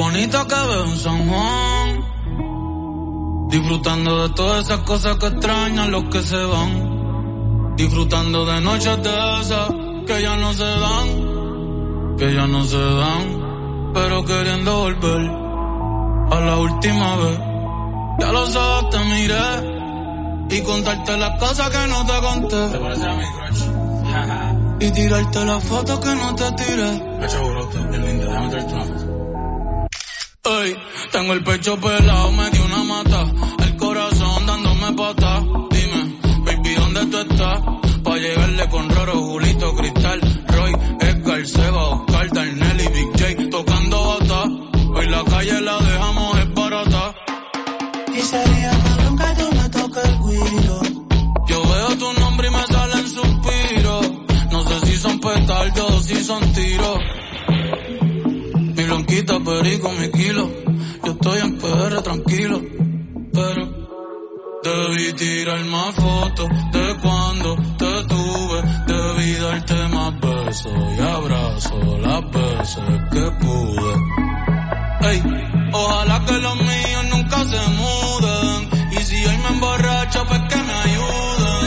bonita que veo en San Juan. Disfrutando de todas esas cosas que extrañan los que se van. Disfrutando de noches de esas que ya no se dan. Que ya no se dan. Pero queriendo volver a la última vez. Ya los ojos te miré y contarte las cosas que no te conté. ¿Te parece a mi crush? Y tirarte las fotos que no te tiré. Pecho brote, el lindo, déjame traerte una foto. Ey, tengo el pecho pelado, me dio una mata. El corazón dándome pata. Dime, baby, ¿dónde tú estás? Pa' llegarle con Roro, Julito, Cristal, Roy, Edgar, Seba, Oscar, Darnell y Big J tocando bata. Hoy la calle la dejamos es barata. Y sería cabrón que tú me toques el guiro. Yo veo tu nombre y me salen suspiros. No sé si son petardos o si son tiros. Mi blanquita, perico, mi kilo. Yo estoy en PR tranquilo. Pero debí tirar más fotos de cuando te tuve. Debí darte más besos y abrazos las veces que pude. Ey, ojalá que los míos nunca se muden. Y si hoy me emborracho, pues que me ayuden.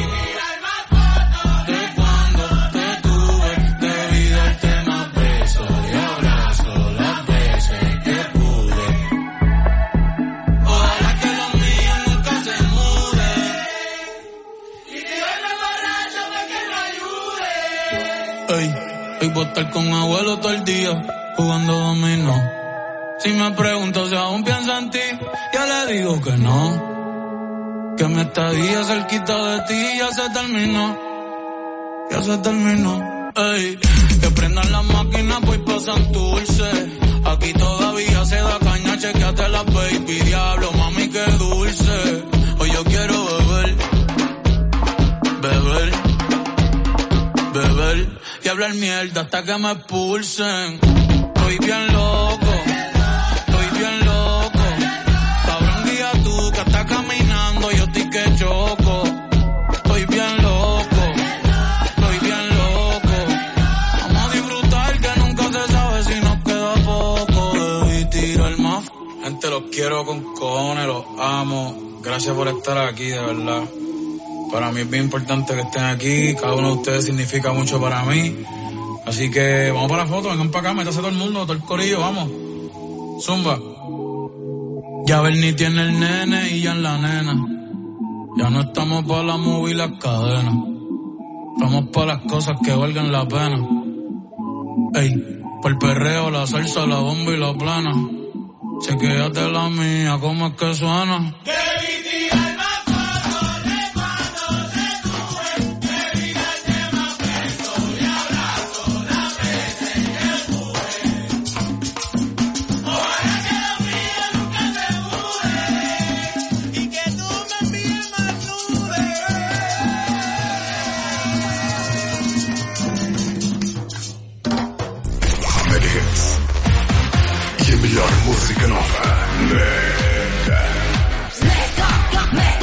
De cuando te tuve, debí darte más besos y abrazos las veces que pude. Ojalá que los míos nunca se muden. Y si hoy me emborracho, pues que me ayuden. Ey, hoy voy a estar con abuelo todo el día, jugando dominó. Si me pregunto si aún pienso en ti, ya le digo que no. Que mi estadía cerquita de ti ya se terminó. Ya se terminó. Ey, que prendan las máquinas pues pasan dulce. Aquí todavía se da caña, chequeate la baby. Diablo, mami, qué dulce. Hoy yo quiero beber. Beber. Beber. Y hablar mierda hasta que me expulsen. Estoy bien loco. Que choco, estoy bien loco, vamos a disfrutar que nunca se sabe si nos queda poco, debí tirar más. Gente, los quiero con cojones, los amo, gracias por estar aquí, de verdad. Para mí es bien importante que estén aquí, cada uno de ustedes significa mucho para mí, así que vamos para la foto, vengan para acá, métase todo el mundo, todo el corillo, vamos, zumba. Ya Bernie tiene el nene y ya en la nena. Ya no estamos pa' la movie y las cadenas. Estamos pa' las cosas que valgan la pena. Ey, por el perreo, la salsa, la bomba y la plana. Chequéate la mía, ¿cómo es que suena? Música nova.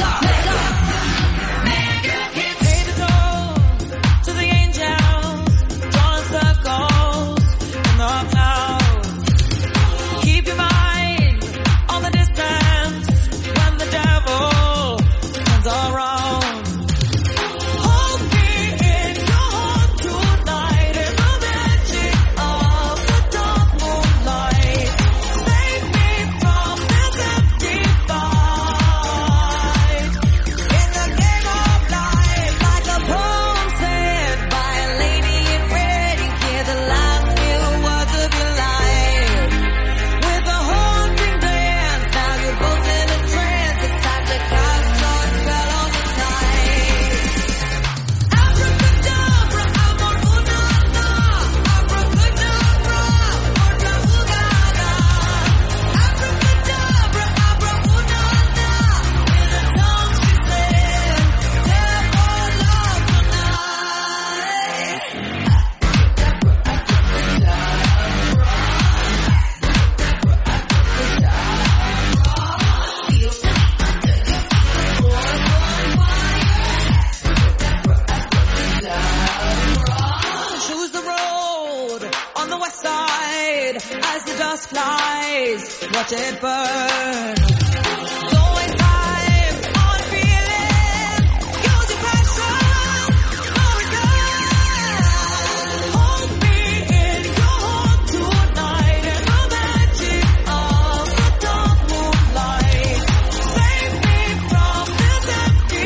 just flies, watch it burn. It's always time on feeling, use your passion, know it good. Hold me in your heart tonight, and the magic of the dark moonlight. Save me from this empty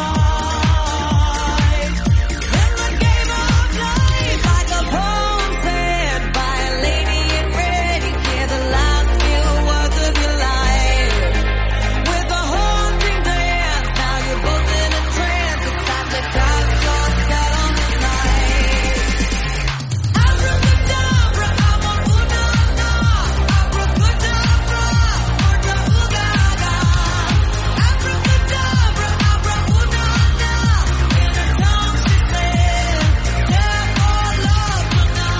fight. In the game of life, like a poem said by a lady in red, you hear the last few words of your life. With a haunting dance, now you're both in a trance. It's time to cast your spell on this night. Abracadabra, abracadabra, abracadabra, abracadabra, abracadabra, abracadabra. In her tongue she said, therefore love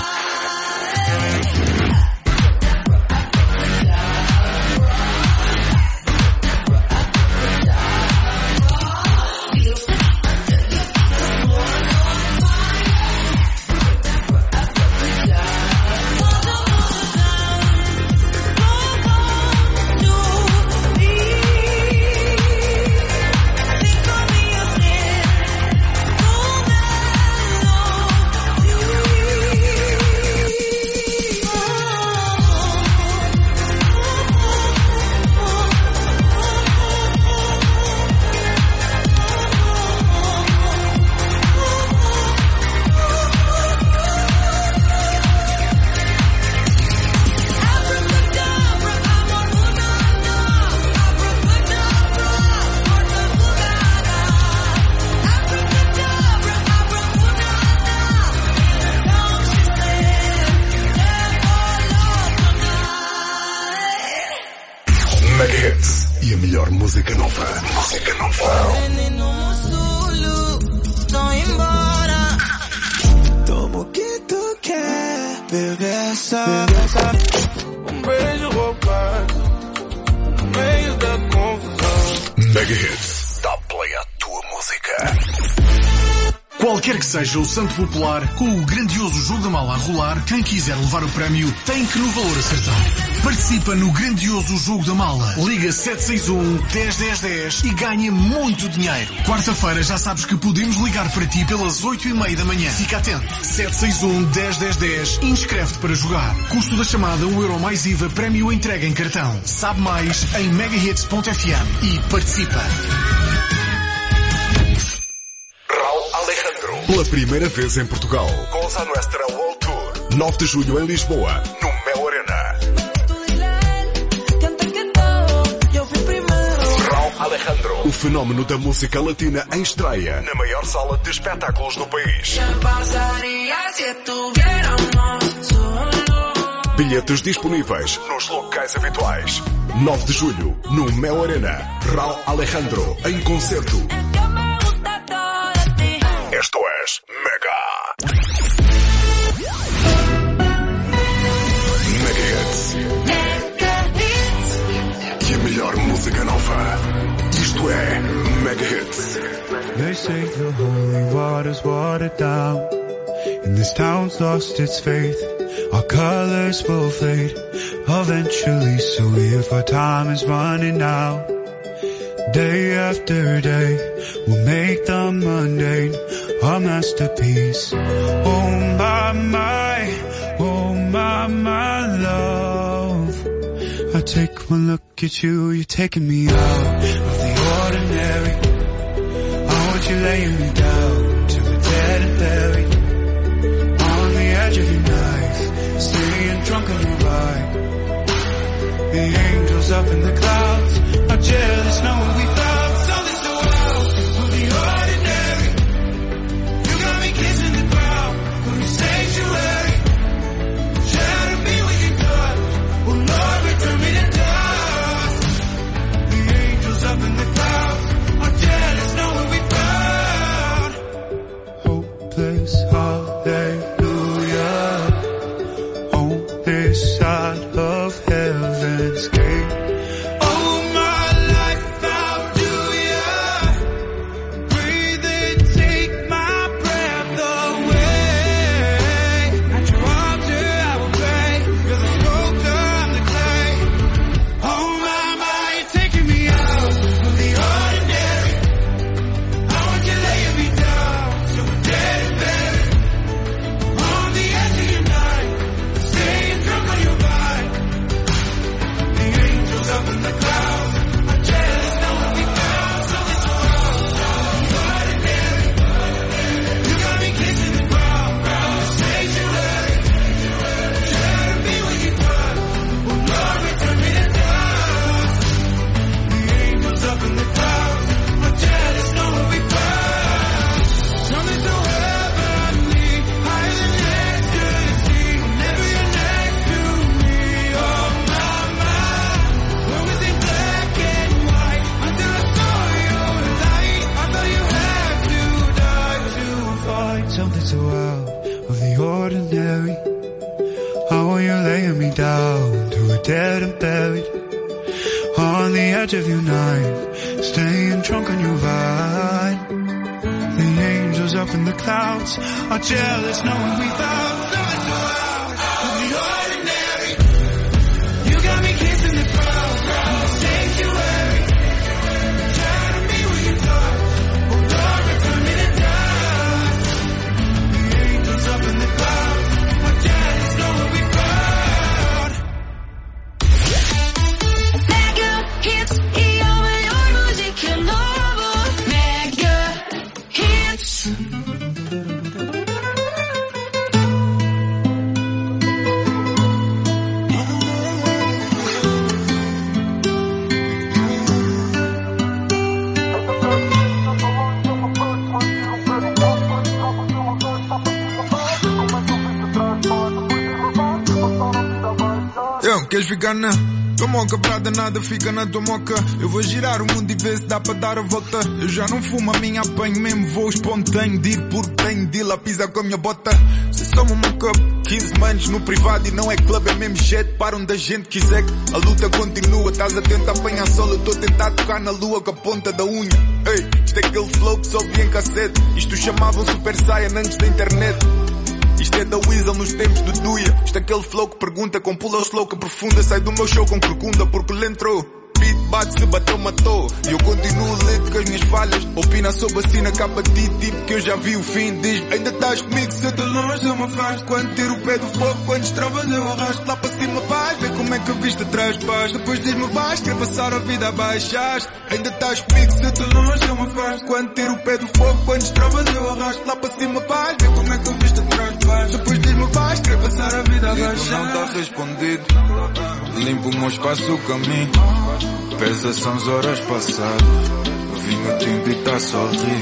Mega Hits e a melhor música nova. Música nova. Veneno Zulu, tô embora. Toma o que tu quer, bebeça. Beijo roubado, no meio da confusão. Mega Hits, dá play à tua música. Qualquer que seja o santo popular, com o grandioso jogo da mala a rolar, quem quiser levar o prémio tem que no valor acertar. Participa no grandioso jogo da mala. Liga 761-101010 e ganha muito dinheiro. Quarta-feira já sabes que podemos ligar para ti pelas 8:30 da manhã. Fica atento. 761-101010 e inscreve-te para jogar. Custo da chamada €1 mais IVA, prémio entrega em cartão. Sabe mais em megahits.fm e participa. Pela primeira vez em Portugal, Cosa Nuestra World Tour. 9 de julho em Lisboa, no Mel Arena. Raul Alejandro, o fenómeno da música latina em estreia, na maior sala de espetáculos do país. Bilhetes disponíveis nos locais habituais. 9 de julho, no Mel Arena. Raul Alejandro, em concerto. Esto es Mega. Mega Hits. E a melhor música nova. Isto é Mega Hits. They say the holy water's watered down, and this town's lost its faith. Our colors will fade eventually, so if our time is running out, day after day, we'll make the mundane our masterpiece. Oh my love. I take one look at you, you're taking me out of the ordinary. I want you laying me down to the dead and buried, on the edge of your knife, staying drunk on your ride. The angels up in the clouds are jealous knowing we found something so wild from the ordinary. You got me kissing the ground from your sanctuary. Shatter me with your touch. Oh Lord, return me to dust. The angels up in the clouds are jealous knowing we found hopeless hallelujah on this side of heaven's gate. find something so out of the ordinary. How are you laying me down to a dead and buried on the edge of your night, staying drunk on your vine. The angels up in the clouds are jealous knowing we found something so out of the ordinary. You got me kissing the crowd in the sanctuary, trying to be what you thought, oh Lord, return me to dust. The angels up in the clouds are jealous knowing we found. Mega hits i your musikkanal. Mega hits. Queres ficar na tua moca, pra nada fica na tua moca. Eu vou girar o mundo e ver se dá para dar a volta. Eu já não fumo, a minha apanho mesmo, vou espontâneo de ir porque tenho de ir lá pisar com a minha bota. Se só uma moca, 15 manos no privado e não é clube, é mesmo jet. Para onde a gente quiser, a luta continua. Estás a tentar apanhar sol, eu estou a tentar tocar na lua com a ponta da unha. Ei, isto é aquele flow que só vi em cassete. Isto chamavam Super Saiyan antes da internet. Isto é da Weasel nos tempos do Duia. Isto é aquele flow que pergunta com pula slow que aprofunda. Sai do meu show com corcunda porque ele entrou. Beat bate, se bateu, matou. E eu continuo lento com as minhas falhas. Opina sobre a cena capa de ti, tipo que eu já vi o fim. Diz, ainda estás comigo, se eu estou longe eu me afasto. Quando tiro o pé do fogo, quando travas eu arrasto. Lá para cima vais, vê como é que a vista traz paz. Depois diz-me vais, quer passar a vida a baixar. Ainda estás comigo, se eu estou longe eu me afasto. Quando tiro o pé do fogo, quando travas eu arrasto. Lá para cima vais, vê como é que a vista traz paz. Depois diz-me vais, quer passar a vida a baixar. Não está respondido, limpo o meu espaço, o caminho. Pesa são as horas passadas, o vinho tinto e tá a sorrir.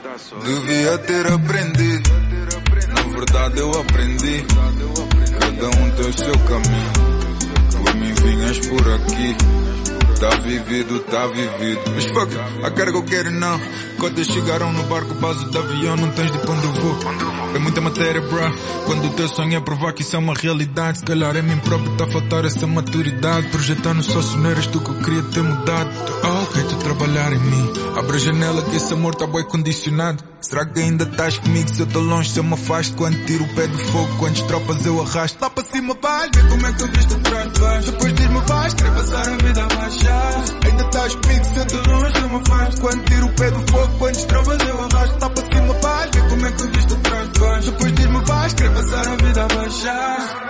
Devia ter aprendido, na verdade eu aprendi. Cada um tem o seu caminho, por mim vinhas por aqui. Tá vivido, tá vivido. Mas fuck it, I gotta go get it now. Cotas chegaram no barco, base de avião, não tens de pra onde eu vou. É muita matéria, bro. Quando o teu sonho é provar que isso é uma realidade, se calhar é mim próprio, tá a faltar essa maturidade. Projetar no sócio não eras tu que eu queria ter mudado. Ok, tu trabalhar em mim. Abre a janela que esse amor tá bué condicionado. Será que ainda estás comigo se eu tô longe, se eu me afasto? Quando tiro o pé do fogo, quantas tropas eu arrasto? Lá para cima vais, vê como é que a vista traz paz. Depois diz-me vais, querer passar a vida a baixar. Ainda estás comigo se eu tô longe, eu me afasto. Quando tiro o pé do fogo, quantas tropas eu arrasto? Lá para cima vais, vê como é que a vista traz paz. Depois diz-me vais, querer passar a vida a baixar.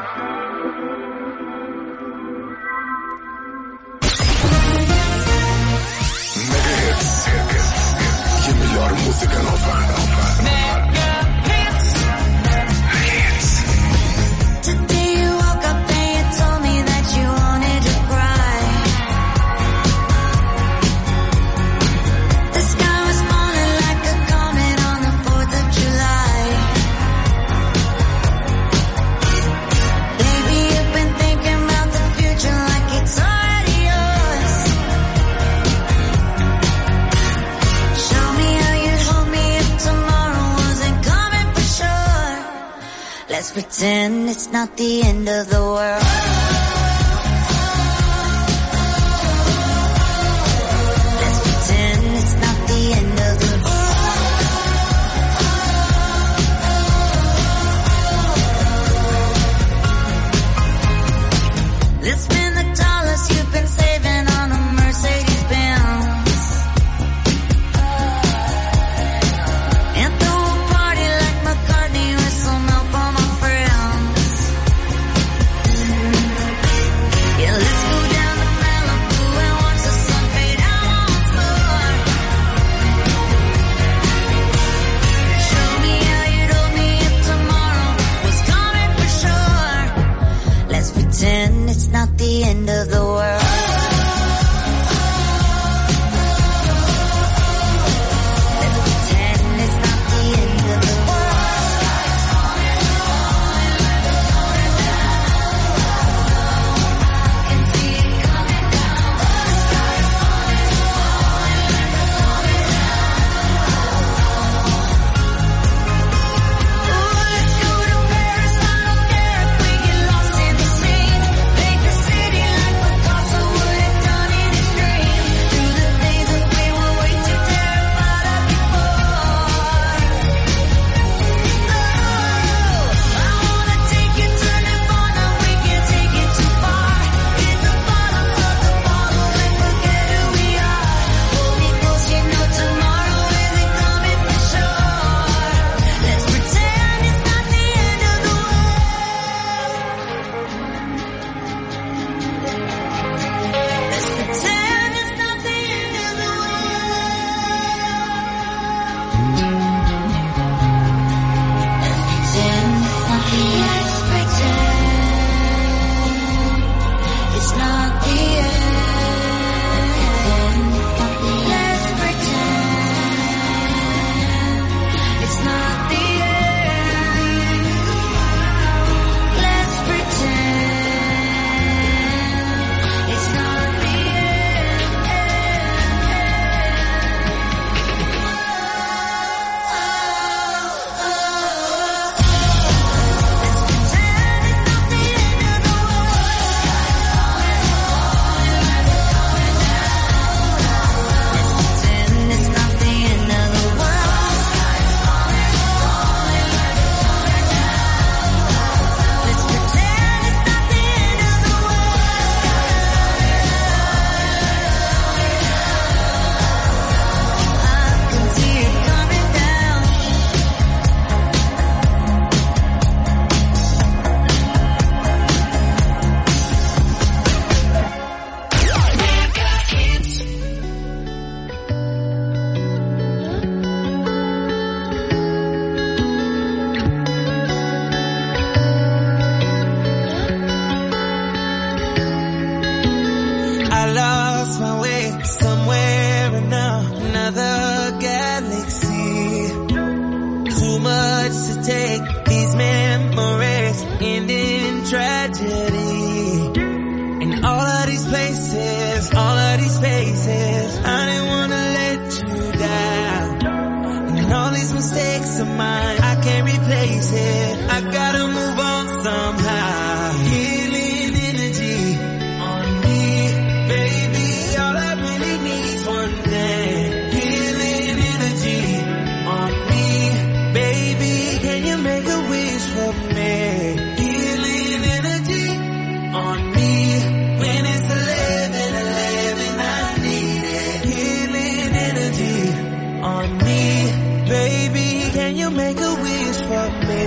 E a melhor música nova. Today you woke up and you told me that you wanted to cry. The sky was falling like a comet on the 4th of July. Baby, you've been thinking about the future like it's already yours. Show me how you'd hold me if tomorrow wasn't coming for sure. Let's pretend it's not the end of the world. Let's pretend it's not the end of the world. Let's spend the dollars you've been saving on a Mercedes-Benz. And throw a party like McCartney with some help on my friends. much to take. These memories end in tragedy. In all of these places, all of these faces, I didn't wanna let you down. And all these mistakes of mine, I can't replace it. I gotta move on somehow. Healing energy on me, baby. All I really need is one thing. Healing energy on me, baby. Can you make a wish for me? Healing energy on me. When it's 11:11, I need it. Healing energy on me, baby. Can you make a wish for me?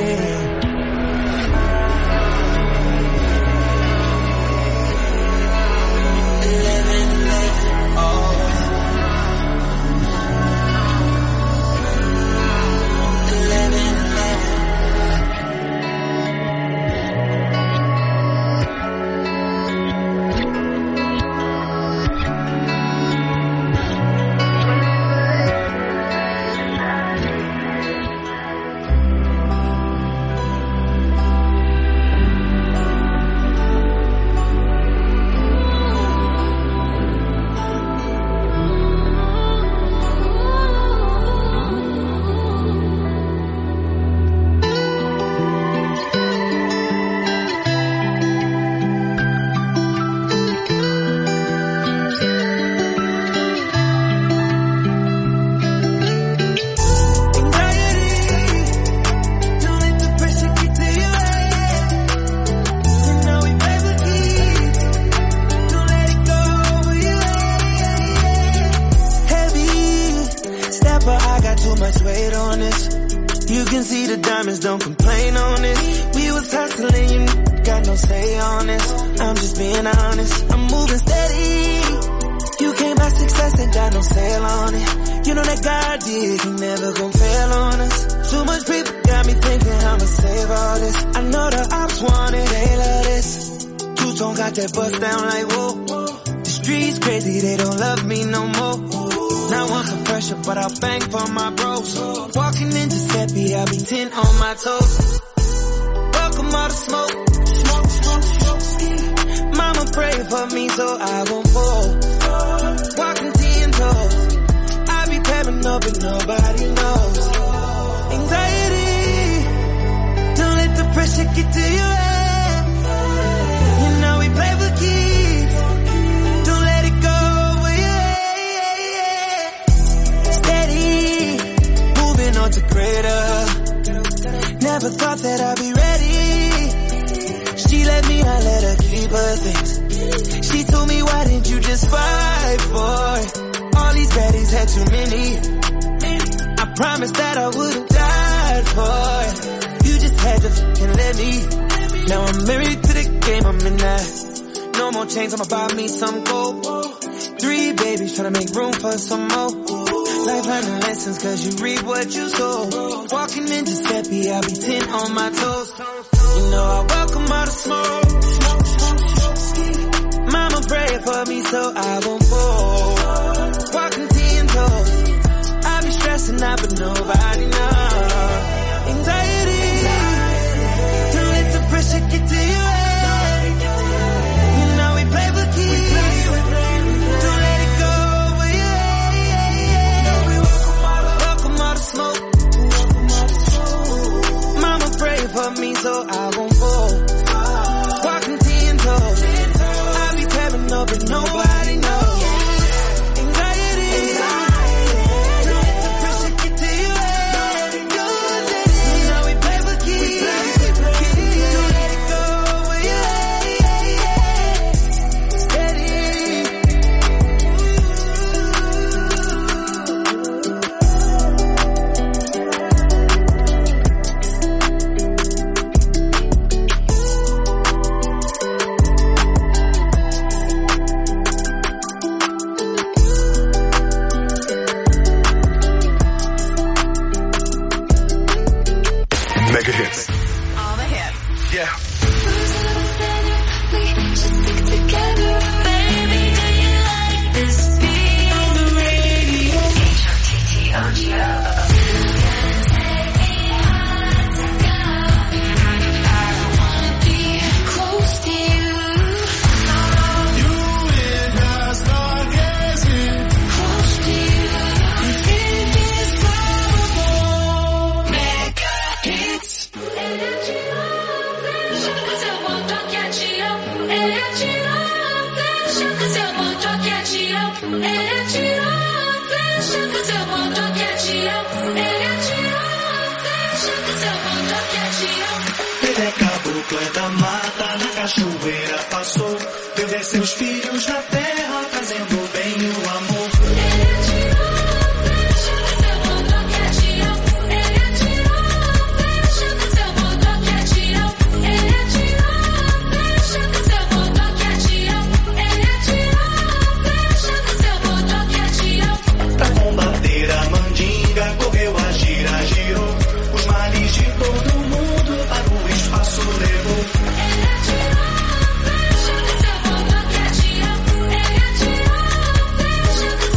Don't complain on this. We was hustling, you got no say on this. I'm just being honest. I'm moving steady. You came by success and got no sale on it. You know that God did, He never gon' fail on us. Too much people got me thinking I'ma save all this. I know the ops want it, they love this. Two-tone got that bust down like whoa. The streets crazy, they don't love me no more. Now I'm some pressure, but I'll bang for my bros. Walking in Giuseppe, I'll be 10 on my toes. Welcome all the smoke. Mama pray for me so I won't fall. Walking 10 toes. I be paranoid, but nobody knows. Anxiety, don't let the pressure get to your head. You know we play for keeps. Don't let it go. To greater. Never thought that I'd be ready. She let me, I let her keep her things. She told me, why didn't you just fight for it? All these baddies had too many. I promised that I wouldn't die for it. You just had to fucking let me. Now I'm married to the game, I'm in that. No more chains, I'ma buy me some gold. 3 babies, tryna make room for some more. Life learning lessons cause you reap what you sow. Walking in Giuseppe, I'll be 10 on my toes. You know I welcome all the smoke. Mama pray for me so I won't fall. Walking 10 toes. I be stressing out but nobody knows. Anxiety, don't let the pressure get to your head. You know we play for keeps. Don't let it go. Smoke. Mama pray for me so I won't fall. Walking 10 toes. I be paranoid but nobody knows. Anxiety, don't let the pressure get to your head. You know we play for keeps. Don't let it go. Steady. Mega hits. All the hits. Yeah. We should stick together, baby. Do you like this beat on the radio? HOTTOGO. ele atirou a flecha que seu motoque atirou. Ele atirou a flecha que seu motoque atirou. Ele é caboclo, é da mata, na cachoeira passou. Viu ver seus filhos na terra, fazendo bem o amor. Ele atirou a flecha que seu motoque atirou. Ele atirou a flecha que seu motoque atirou. Ele atirou a flecha que seu motoque atirou. Ele atirou a flecha que seu motoque atirou. Pra combater a mandinga, correu a gira, girou. Os males de todo mundo para o espaço levou. Ele atirou a flecha que seu motoque atirou. Ele atirou a flecha que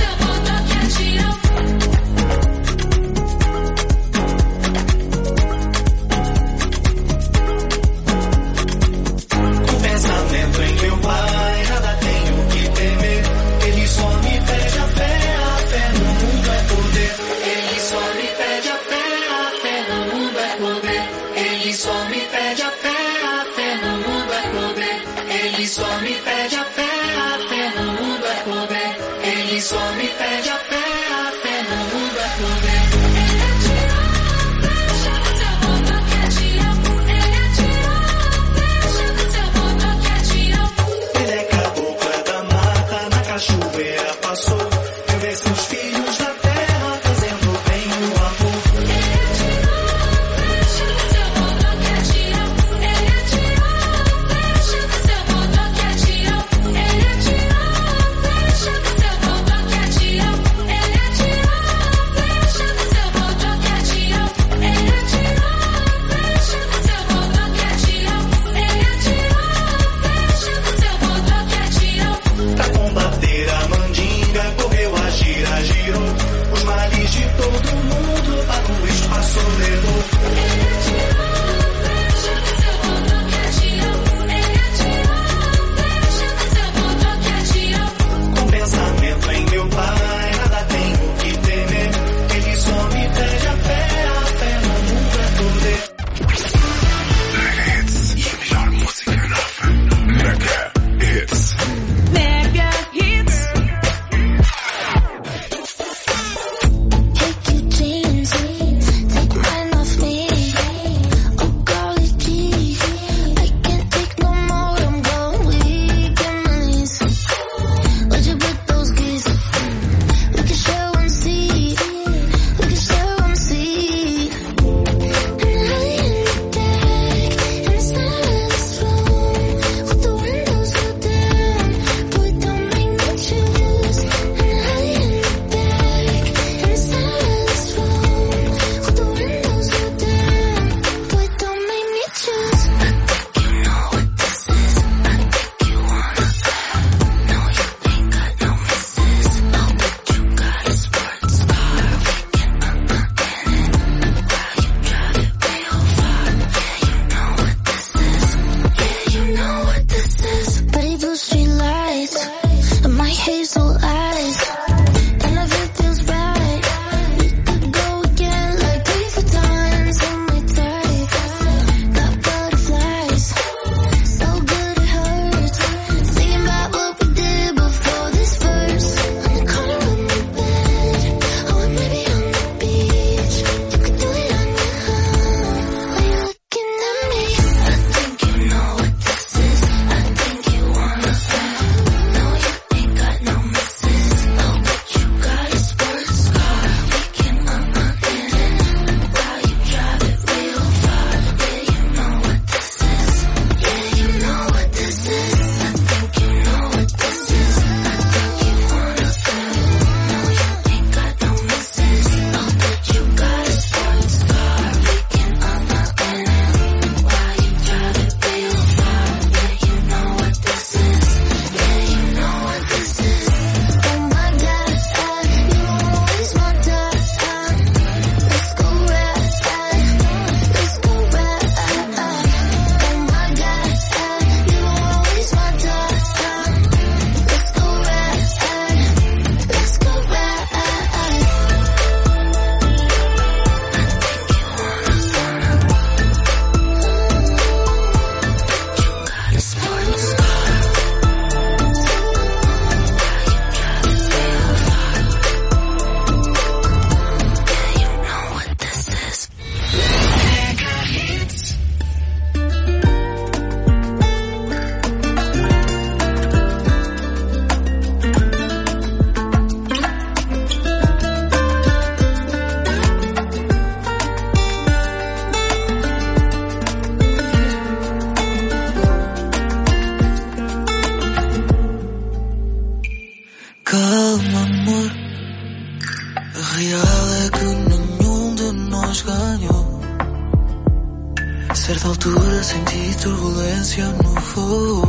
A certa altura senti turbulência no voo.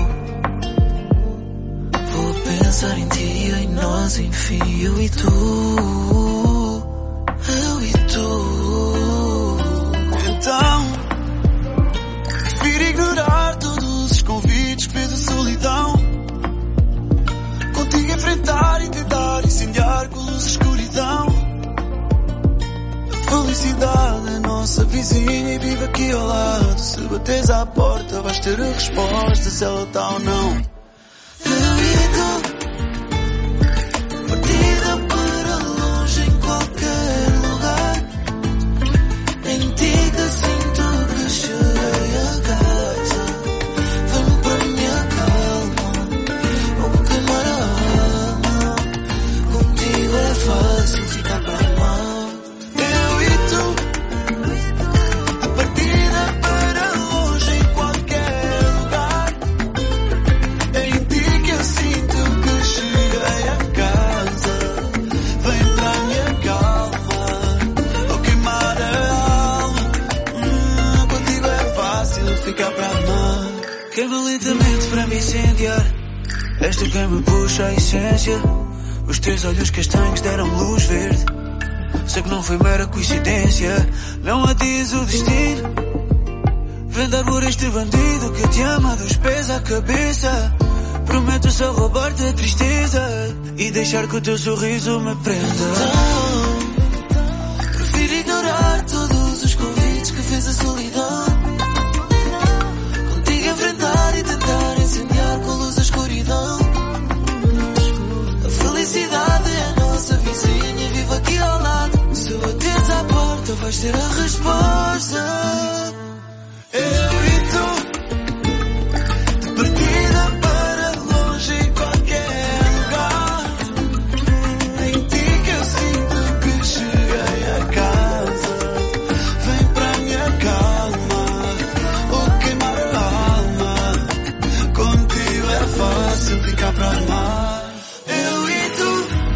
Vou pensar em ti, em nós, enfim, eu e tu. Eu e tu. Então, prefiro ignorar todos os convites que fez a solidão. Contigo enfrentar e tentar incendiar com luz e escuridão. A felicidade é nossa vizinha e vive aqui ao lado. Se bateres à porta vais ter a resposta se ela está ou não. Eu e tu, partida para longe em qualquer lugar. Em ti que sinto que cheguei a casa. Vem para minha calma, ou queimar a alma. Contigo é fácil ficar para mal. Eu e tu, a partida para longe em qualquer lugar. Em ti que eu sinto que cheguei a casa. Vem para a minha calma, ou queimar a alma. Contigo é fácil ficar para amar. Queima lentamente para me incendiar. Esta quem me puxa a essência. Os teus olhos castanhos deram luz verde. Sei que não foi mera coincidência. Não adias o destino. Vendar por este bandido que te ama dos pés à cabeça. Prometo só roubar-te a tristeza e deixar que o teu sorriso me prenda. Então, prefiro ignorar todos os convites que fez a solidão. Contigo enfrentar e tentar incendiar com luz a escuridão. A felicidade é a nossa vizinha e vive aqui ao lado. Se bateres à porta vais ter a resposta. Eu e tu, de partida para longe em qualquer lugar. Em ti que eu sinto que cheguei a casa. Vem para a minha calma, ou queimar a alma. Contigo é fácil ficar para amar. Eu e tu,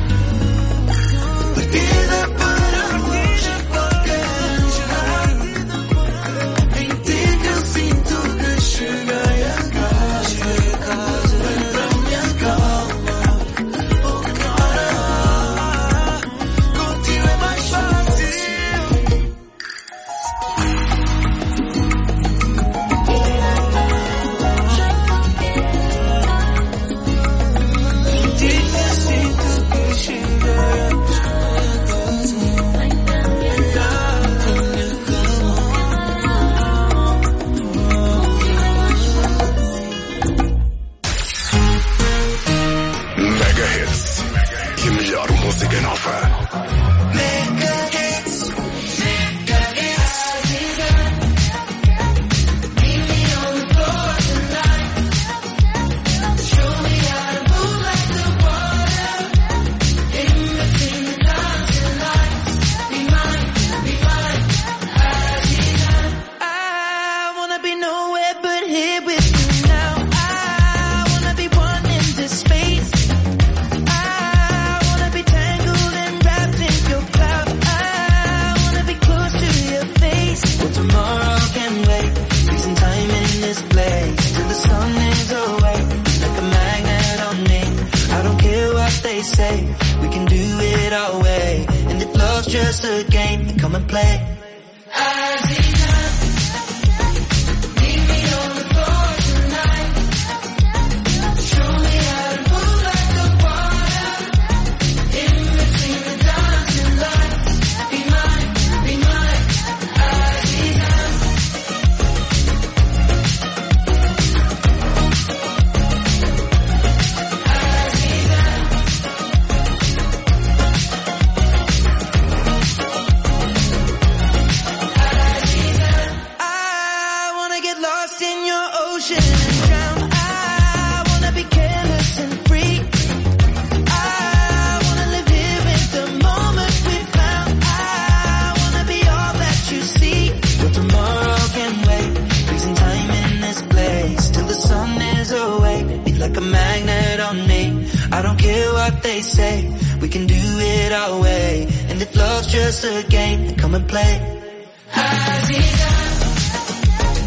partida para longe em qualquer lugar. Em ti que eu sinto que cheguei a casa. Vem para a minha calma, ou queimar a alma. Contigo é mais fácil. Em ti que eu sinto que cheguei a casa. Vem para a minha Mega Hits e a melhor música nova. I wanna be nowhere but here with you now. I wanna be one in this space. I wanna be tangled and wrapped in your cloud. I wanna be close to your face. Well, tomorrow can wait. Freezing time in this place till the sun is away. Like a magnet on me. I don't care what they say. We can do it our way. And if love's just a game, then come and play. I wanna get lost in your ocean and drown. I wanna be careless and free. I wanna live here with the moment we found. I wanna be all that you see. But tomorrow can wait. Freezing time in this place till the sun is away. Be like a magnet on me. I don't care what they say. We can do it our way. And if love's just a game, then come and play.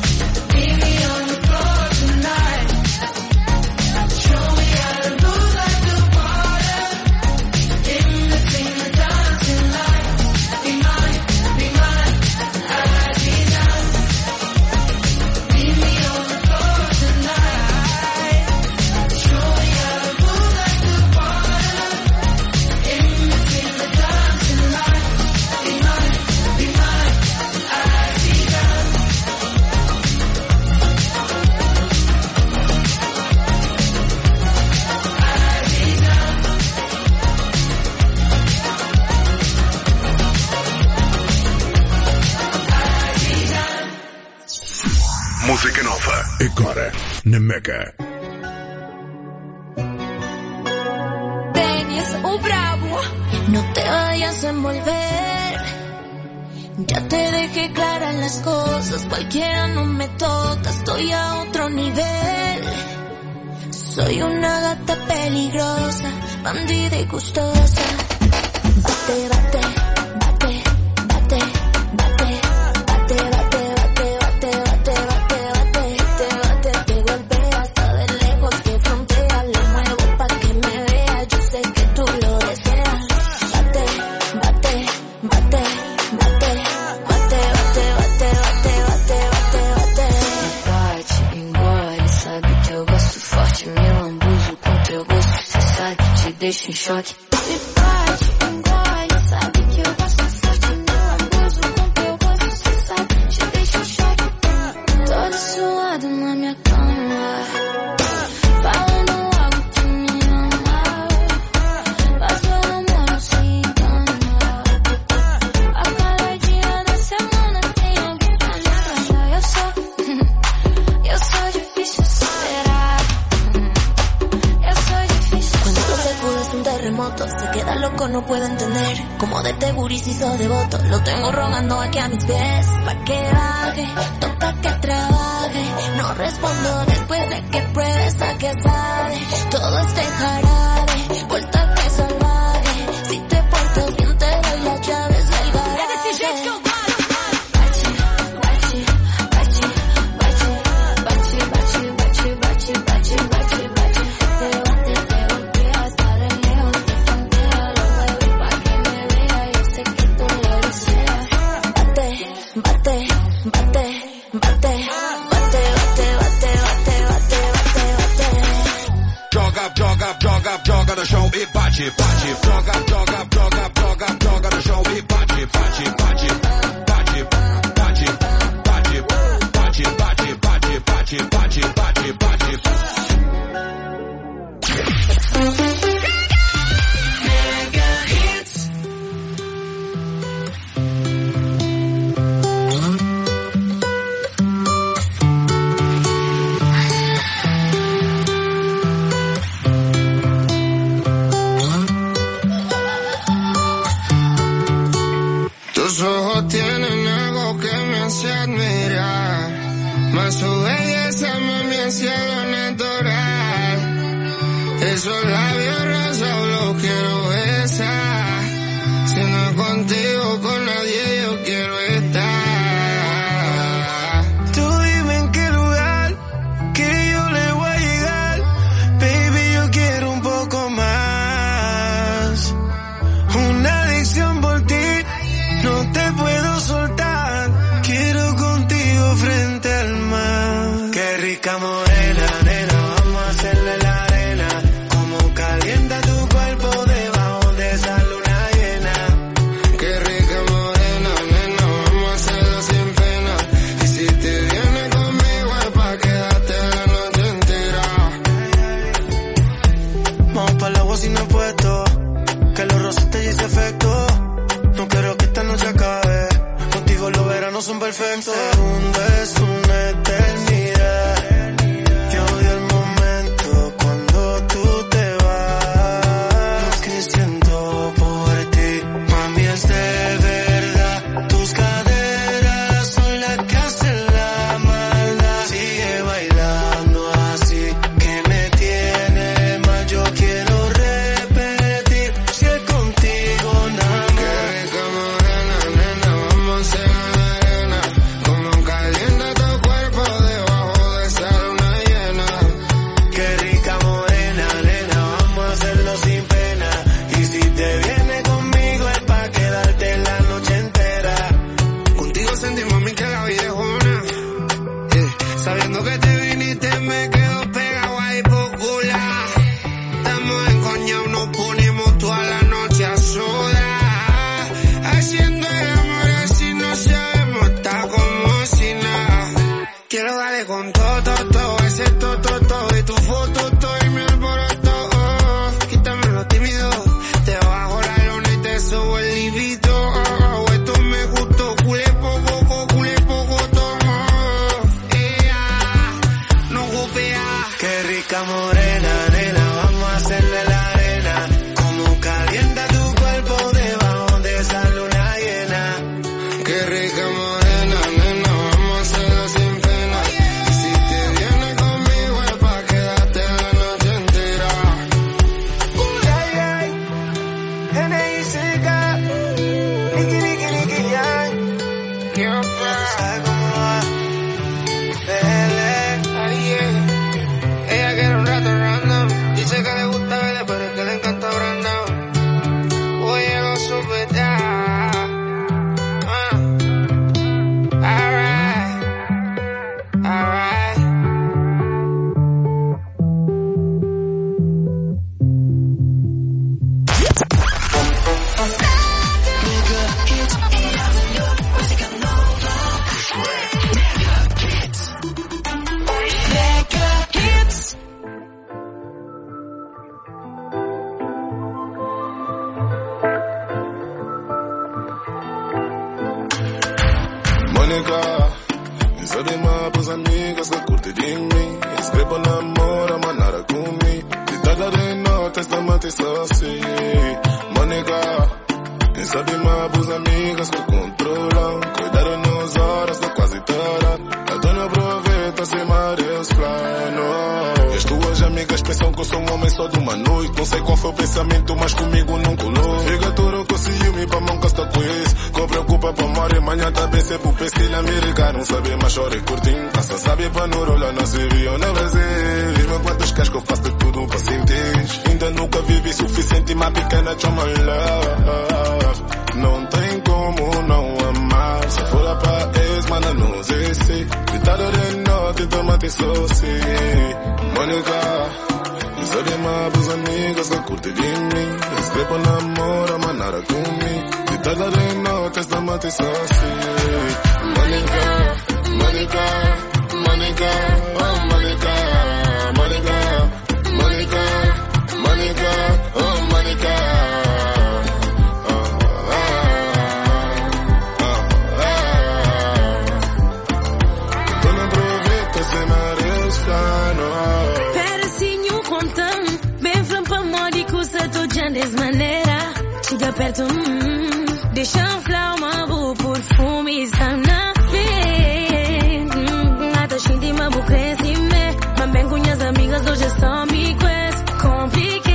Música nova, agora na Mega. Dennis, o bravo. No te vayas a envolver. Ya te dejé claras las cosas. Cualquiera no me toca. Estoy a otro nivel. Soy una gata peligrosa, bandida y gustosa. Bate, bate, bate, bate, bate, bate, bate, bate, bate, bate, bate, bate, te golpea hasta de lejos que frontea. Lo muevo pa' que me vea, yo sé que tú lo deseas. Bate, bate, bate, bate, bate, bate, bate, bate, bate, bate. Bate, engole, sabe que eu gosto forte, meu lambuzo com teu gosto, cê sabe, te deixa em choque. Me bate, engole, sabe que eu gosto forte, meu lambuzo com teu gosto, cê sabe, te deixa em choque. Todo suado na minha cama, falando algo que me ama, mas meu amor se engana. A cada dia da semana tem alguém pra me agradar. Eu sou difícil de superar. Eu sou difícil. Cuando lo sacudo es un terremoto, se queda loco, no puedo entender cómo de este booty se hizo devoto. Lo tengo rogando aquí a mis pies pa' que baje, toca que trabaje. No respondo después de que pruebes a que sabe. Todo este jarabe, vuelta que salvaje. Si te portas bien te doy las llaves del garaje. Joga no chão e bate, bate. Joga, joga, joga, joga, joga no chão e bate, bate, bate, bate, bate, bate, bate, bate, bate, bate, bate, bate, Mega Hits. Tus ojos tienen algo que me hace admirar, mas su belleza me hace natural. Esos labios rosados los quiero besar, si no es contigo con nadie yo quiero estar. Tú dime en qué lugar que yo le voy a llegar, baby yo quiero un poco más, una adicción por ti. No te puedo soltar, quiero contigo frente al mar. Qué rica morena, nena, vamos a hacerle la arena. Como calienta tu cuerpo debajo de esa luna llena. Qué rica morena, nena, vamos a hacerlo sin pena. Y si te vienes conmigo es pa' quedarte la noche entera. Vamos para el agua sin apuesto, que los rosas te hice efecto. No quiero que esta noche acabe, contigo los veranos son perfectos. Un segundo es una eternidad, yo odio el momento cuando tú te vas. Lo que siento por ti, mami, es de verdad. Tus caderas son las que hacen la maldad. Sigue bailando así, que me tiene mal. Yo quiero repetir, si es contigo nada más. Qué rica morena, nena, vamos a hacer la arena. Como calienta tu sabe mais pros amigas que curte de mim. Escreva namoro, a manara comigo. De tarde de noite, esta mate só assim. Mônica, quem sabe mais pros amigas que controlam. Cuidado nas horas, tá quase tarde. Então não aproveita, sem mareos planos. As tuas amigas pensam que eu sou um homem só de uma noite. Não sei qual foi o pensamento, mas comigo não colou. Fica tudo com ciúme pra mão que está com isso. Com preocupa pra morrer, manhã tá bem sempre o pesquilho americano. Não sabe mais chore curtindo. Passa sabe pra não rolar, não se viu no Brasil. Diz-me quantos queres que eu faço de tudo pra sentir. Ainda nunca vivi suficiente, uma pequena chama love. Não tem como não amar. Se for lá pra ex, manda não existe. Gritado de noite, toma-te soci. Mônica, sabe mais pros amigos que curte de mim. Escreva namoro, manara comigo. Gritado de noite, toma-te soci. Mônica, Mônica, Mônica, oh Mônica, Mônica, Mônica, Mônica, oh Mônica. Pedacinho contão, bem flampa módico, se tu já des maneira. Chega perto, deixa um flama, perfume, está na frente. Nada xinti, mas vou crescer, mas bem com as amigas, hoje estão me compliquei.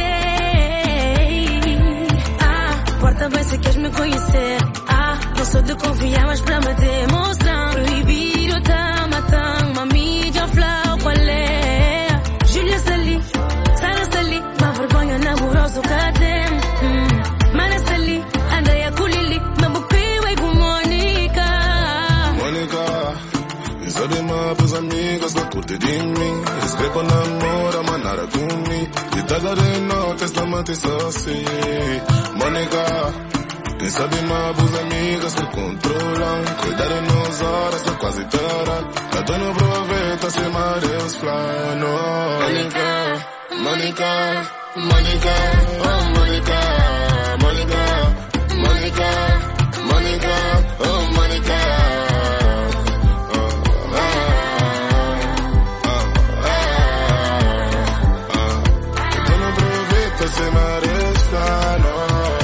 Porta bem se queres me conhecer. Não sou de confiar, mas pra me demonstrar. Proibido, tá matando, uma mídia flau, qual é? Júlia Sali, Sara Sali, uma vergonha na burrosa que tem. Mara Sali, Andrea Kulili, meu bupeu é com Mônica. Mônica, sabe mais pros amigos que curte de mim. Escreva namoro, manara comigo. De tarde de noite, esta mate só assim. Mônica, quem sabe mais pros amigos que controlam. Cuidado nas horas, tá quase tarde. Então não aproveita, sem mareos planos. Mônica, Mônica, Mônica, oh Mônica, Mônica, Mônica, Mônica, oh Mônica. Então não aproveita, sem mareos planos.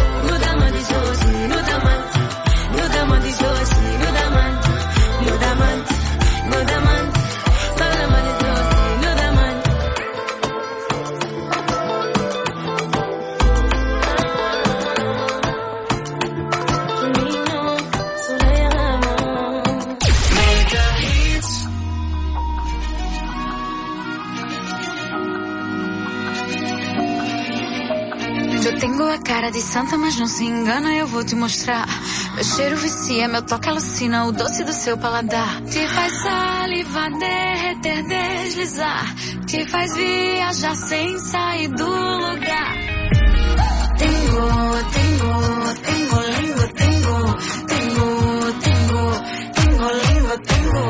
Tenho a cara de santa, mas não se engana, eu vou te mostrar. Meu cheiro vicia, meu toque alucina, o doce do seu paladar. Te faz salivar, derreter, deslizar. Te faz viajar sem sair do lugar. Tengo, lingo, tengo, lingo, tengo, lingo, lingo,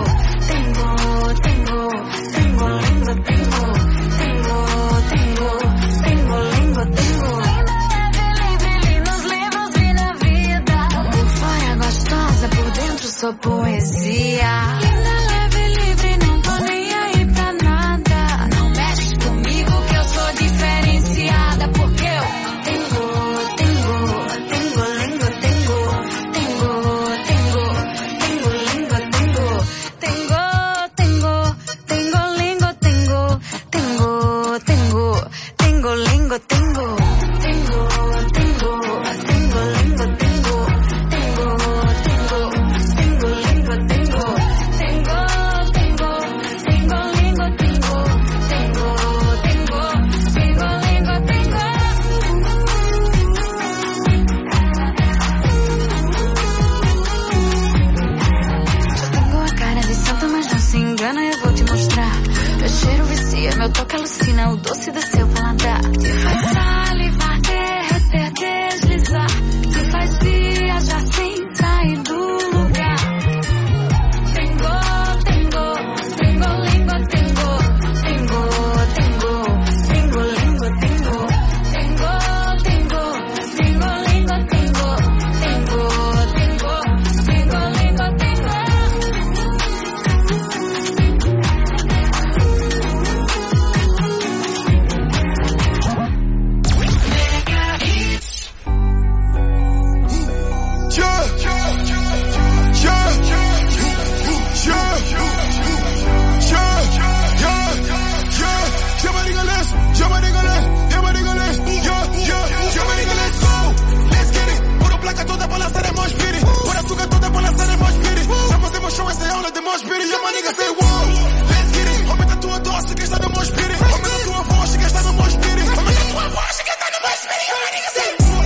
sou poesia. Linda, leve, livre, não tô nem aí pra nada. Não mexe comigo que eu sou diferenciada. Porque eu tenho lingo, tenho lingo, meu toque alucina, o doce do seu paladar. Te faz salivar, derreter, deslizar. Te faz viajar sem sair do lugar. Tengo, lingo, tengo, lingo, tengo, lingo, lingo, tengo, lingo, tengo, lingo, tengo. more spirit, yeah, my nigga say whoa. Let's get it. Aumenta a tua dose, que está no more spirit. Aumenta a tua voz, que está no more spirit. Aumenta a tua voz, que está no more spirit, yeah, my nigga say whoa.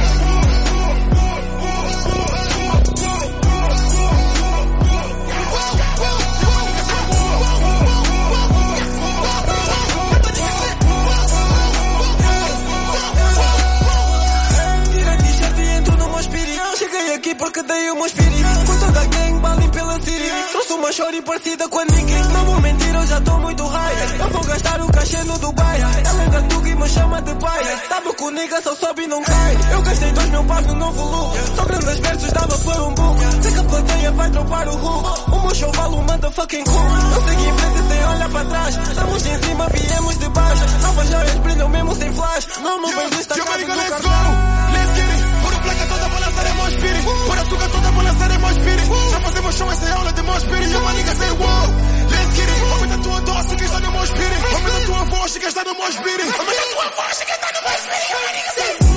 Aqui porque dei o meu espírito com toda a gang, balim pela City. Trouxe uma shorty parecida com a Nicki. Não vou mentir, eu já tô muito high. Eu vou gastar o cachê no Dubai. Ela ainda tuga e me chama de pai. Sabe que o nigga só sobe e não cai. Eu gastei 2 mil paus no novo look. Só grandes versos dava por um book. Sei que a plateia vai dropar o hook. O meu show vale um motherfucking cool. Eu segui em frente sem olhar para trás. Estamos em cima, viemos de baixo. Novas joias brilham mesmo sem flash. Não me bem vista, cabe do cartão. Placa toda pra lançar é more spirit. Por a tuga toda pra lançar é more spirit. Já fazemos show, essa é aula de more spirit. Yeah, my nigga say wow. Let's get it. Aumenta a tua dose, que está no more spirit. Aumenta a tua voz, que está no more spirit. Aumenta a tua voz, que está no more spirit. Yeah, my nigga say wow.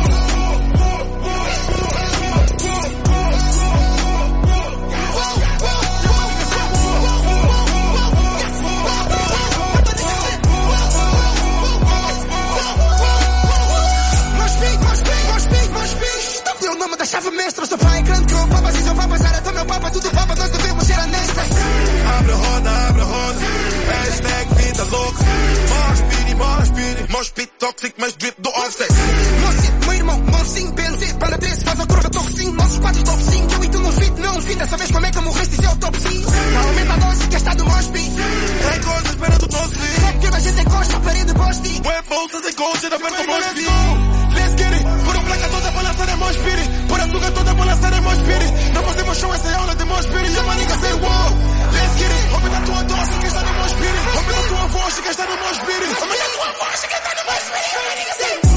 Da chave mestra, sou pai grande que o papas e seu papas era tão meu papa, tudo papa, nós devemos ser honestas. Abre a roda, hashtag vida louca. Moshpit tóxico, mas drip do offset. Moshpit, meu irmão, Monsim, BNC, Banda 13, faz a curva top 5, nossos quadros top 5, eu e tu nos fit, não nos fit, dessa vez como é que morreste, isso é o top 5. Já aumenta a dose que está do Moshpit. Tem coisas espera do nosso livro. Sabe que a gente encosta a parede Bosti. Web bolsas e coaches da perto do Moshpit. Let's get it. Por a placa toda pra lançar é more spirit. Por a tuga toda pra lançar é more spirit. Não fazemos show, essa é aula de more spirit. Yeah, my nigga say wow. Let's get it. Aumenta a tua dose, que está no more spirit. Aumenta a tua voz, que está no more spirit. Aumenta a tua voz, que está no more spirit. Yeah, my nigga say wow.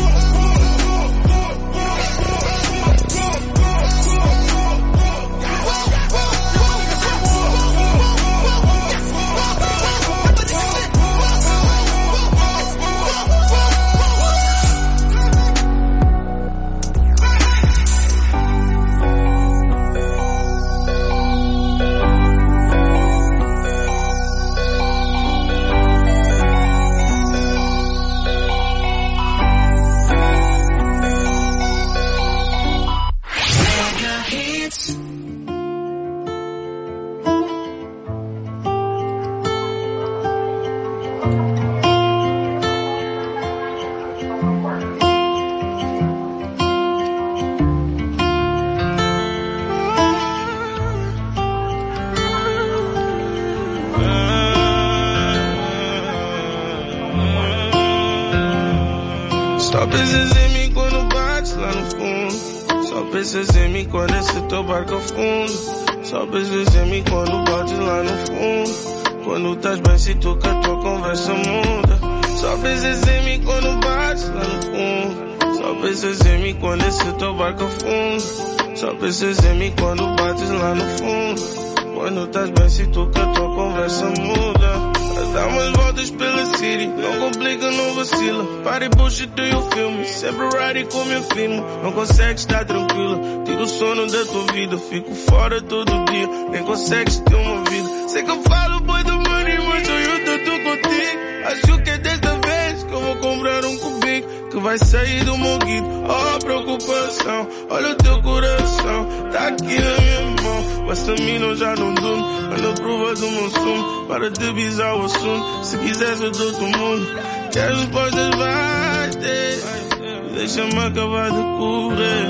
Só pensas em mim quando bates lá no fundo. Só pensas em mim quando esse teu barco afunda. Só pensas em mim quando bates lá no fundo. Quando estás bem, sinto que a tua conversa muda. Só pensas em mim quando bates lá no fundo. Só pensas em mim quando esse teu barco afunda. Só pensas em mim quando bates lá no fundo. Quando estás bem, sinto que a tua conversa muda. Dá umas voltas pela city, não complica, não vacila. Para e bullshit do teu filme, sempre ready com minha firma. Não consegues estar tranquila, tira o sono da tua vida. Fico fora todo dia, nem consegues ter uma vida. Sei que eu falo boi do money, mas sou eu tô contigo. Acho que é desta vez que eu vou comprar um cubico que vai sair do meu guido. Oh, preocupação, olha o teu coração, tá aqui na minha mão. Mas a mim não já não durmo, anda prova do meu sumo. Para de bizar o assunto, se quiseres eu dou do mundo. Que as respostas vais ter, deixa-me acabar de cobrir.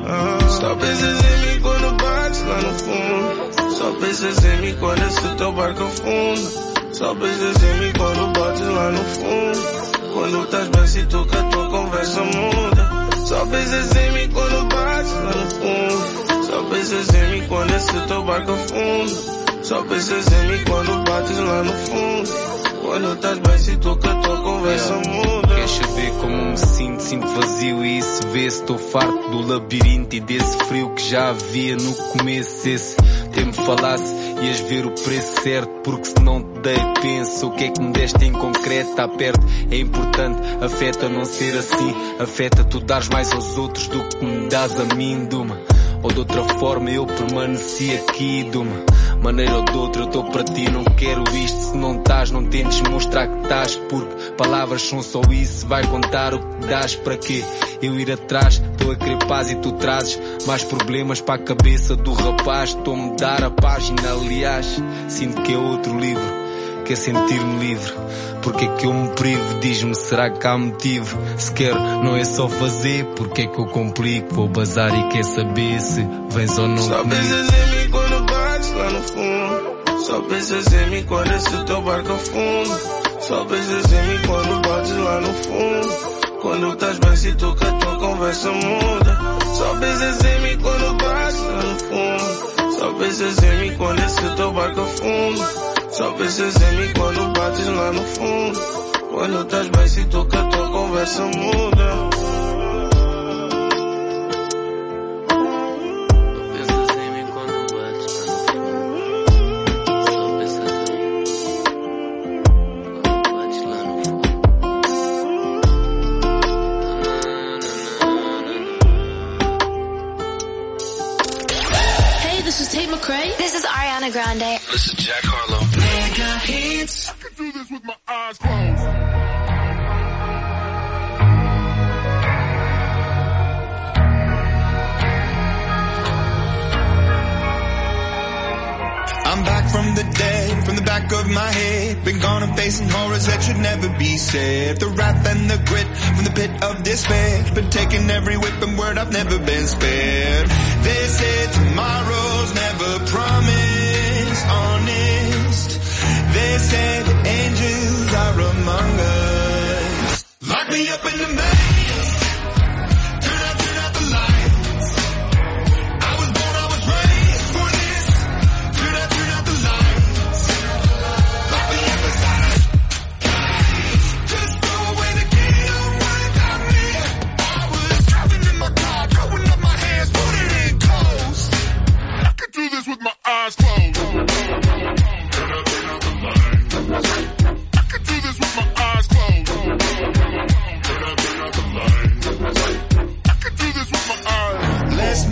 Só pensas em mim quando bates lá no fundo. Só pensas em mim quando esse teu barco afunda. Só pensas em mim quando bates lá no fundo. Quando estás bem, sinto que a tua conversa muda. Só pensas em mim quando bates lá no fundo. Só pensas em mim quando esse teu barco afunda. Só pensas em mim quando bates lá no fundo. Quando estás bem, sinto que a tua conversa muda. Queres saber como me sinto? Sinto vazio e isso vê-se. Estou farto do labirinto e desse frio que já havia no começo. Esse tempo falasse, ias ver o preço certo. Porque se não te dei, penso o que é que me deste em concreto. Está perto, é importante, afeta não ser assim. Afeta tu dares mais aos outros do que me dás a mim. De uma ou de outra forma eu permaneci aqui. De uma maneira ou de outra eu estou para ti, não quero isto. Se não estás, não tentes mostrar que estás, porque palavras são só isso. Vai contar o que dás, para quê? Eu ir atrás, estou a querer paz e tu trazes mais problemas para a cabeça do rapaz. Estou a mudar a página, aliás, sinto que é outro livro. Quer sentir-me livre, porque é que eu me privo? Diz-me, será que há motivo? Se quero, não é só fazer, porque é que eu complico? Vou bazar e quer saber se vens ou não. Só pensas em mim quando bates lá no fundo. Só pensas em mim quando esse teu barco afunda. Só pensas em mim quando bates lá no fundo. Quando estás bem, se toca a tua conversa muda. Só pensas em mim quando bates lá no fundo. Só pensas em mim quando esse teu barco afunda. Só pensas em mim quando bates lá no fundo. Quando estás bem, se toca a tua conversa muda. This is Ariana Grande. This is Jack Harlow. Mega hits. I can do this with my eyes closed. I'm back from the dead, from the back of my head. Been gone and facing horrors that should never be said. The wrath and the grit from the pit of despair. Been taking every whip and word, I've never been spared. They said tomorrow's never promised, honest. They said the angels are among us. Lock me up in the maze. Turn out the lights. I was born, I was raised for this. Turn out the lights. Lock me up inside a cage. Just throw away the key, don't worry about me. I was driving in my car, throwing up my hands, putting in clothes. I could do this with my eyes closed. Turn out the lights. I could do this with my eyes closed. Turn out the lights. I could do this with my eyes. Less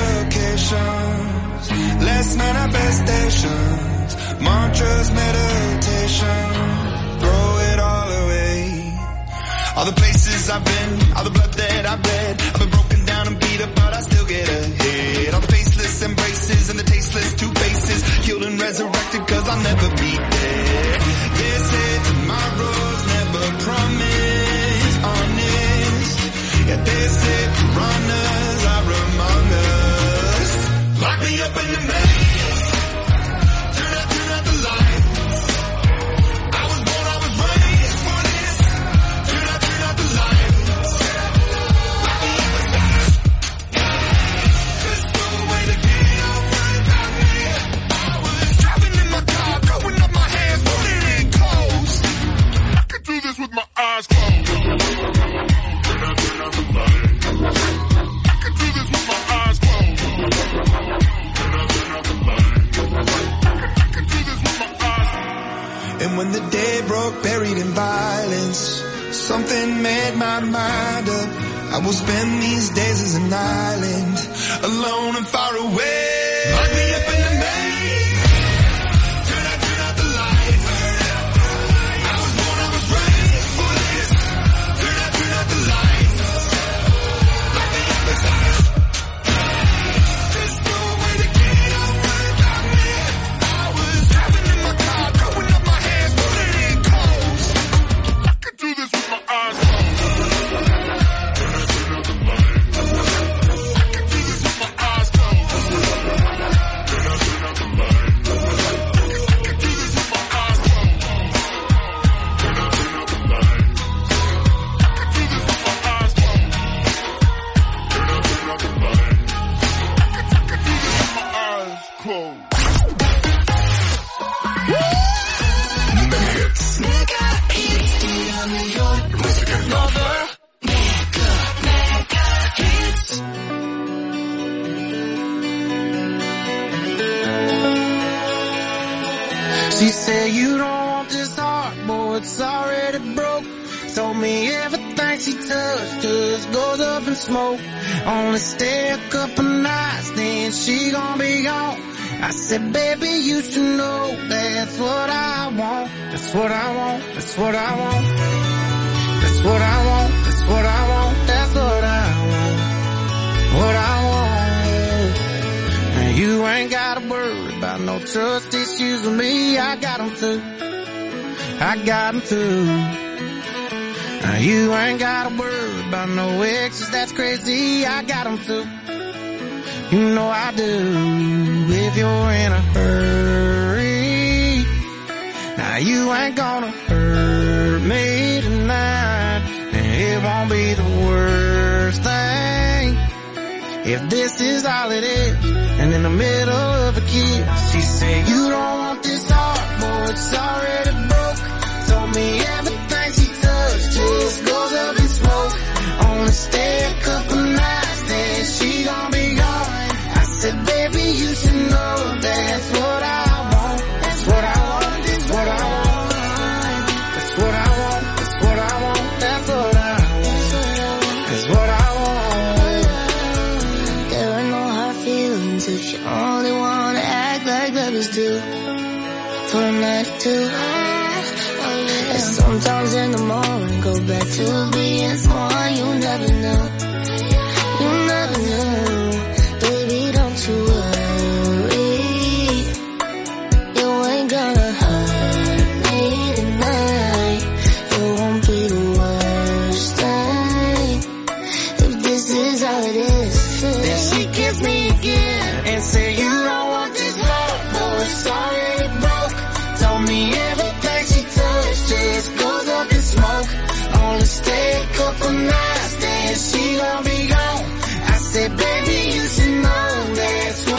medications, less manifestations, mantras, meditation, throw it all away. All the places I've been, all the blood that I've bled, I've been broken down and beat up, but I still get ahead. All the faceless embraces and the tasteless two faces, killed and resurrected, cause I'll never be dead. They said tomorrow's never promised, honest. Yeah, they said piranhas are among us. Lock me up in the maze. Turn out the lights. I was born, I was raised for this. Turn out the lights. Lock me up inside a cage. Just throw away the key, don't worry about me. I was driving in my car, throwing up my hands, putting in clothes. I could do this with my eyes closed. Turn out the lights. I could do this with my eyes closed. Turn out the lights. I could do this with my eyes. And when the day broke, buried in violence, something made my mind up. I will spend these days as an island, alone and far away. Lock me up in the maze. Turn out the lights. I was born, I was raised for this. Turn out the lights. Lock me up inside a cage. Just throw away the key, don't worry about me. I was driving in my car, throwing up my hands, putting in clothes. I could do this with my eyes closed. Turn out the lights. I could do this with my eyes closed. Turn out the lights. I could do this with my eyes closed. Turn out the lights. I could do this with my eyes closed. Turn out the lights. I could do this with my eyes closed. Mega hits. Música nova. Mega hits. She said you don't want this heart, boy, it's already broke. Told me everything everything she touched just goes up in smoke. Only stay a couple nights, then she gon' be gone. I said, baby, you should know that's what I want. That's what I want. That's what I want. That's what I want. That's what I want. That's what I want. What I want. And you ain't gotta worry about no trust issues with me. I got them too. I got them too. Now you ain't gotta worry about no exes, that's crazy. I got them too. You know I do. If you're in a hurry, now you ain't gonna hurt me tonight. And it won't be the worst thing if this is all it is. And in the middle of a kiss, she said, you don't want this heart, boy, it's already broke. Told me everything she touched just goes up in smoke. Only stay a couple nights, then she gon' be gone. I said, baby, you should know that's what I want. That's what I want. That's what I want. That's what I want. That's what I want. That's what I want. That's what I want. There are no hard feelings if you only wanna act like others do. For a night or two. And sometimes in the morning go back to being someone you never knew.